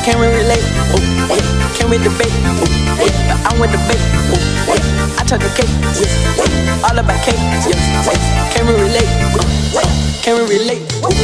can we relate? Can we debate? But I want debate. I took the cake, all about cake. Can we relate? Can we relate?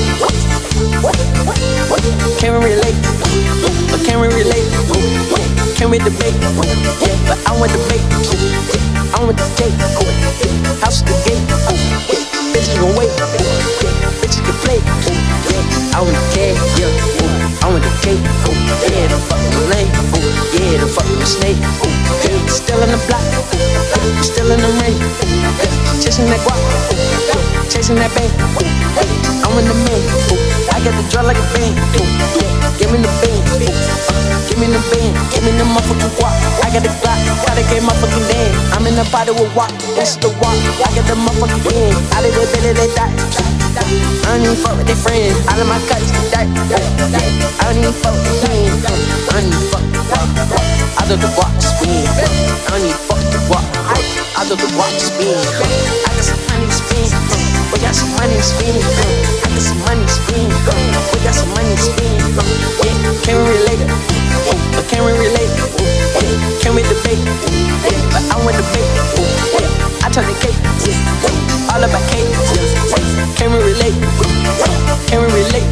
Can we relate? Can we relate? Can we debate? But I want debate. I want the cake. House at the gate. Bitches gon' wait. Bitches can play. I want the cake. I want the cake. Yeah, the fucking lane. Yeah, the fucking snake. Still in the block. Still in the rain. Chasing that guap. Chasing that bank. I'm in the man. I got the draw like a band. Give me the band. Give me the band. Give me the motherfucking guap. I got the Glock. Gotta get motherfucking damn. I'm in the body with walk. It's the walk. I got the motherfucking band. Out of their belly, they die. I don't even fuck with their friends. Out of my cuts, die. I don't even fuck with their friends. I don't even fuck with the walk. Out of the walk, spin. I don't even fuck with the walk. Out of the walk, spin. I got some money to spend. We got some money to spend. I got some money to spend. We got some money to spend. Yeah, can we relate? But can we relate? Can we debate? But I want debate. I turn the cake. All about cake. Can we relate? Can we relate?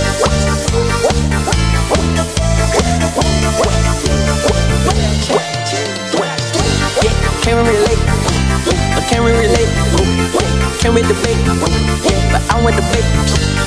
Can we relate? Can we relate? Can we debate? But I want debate.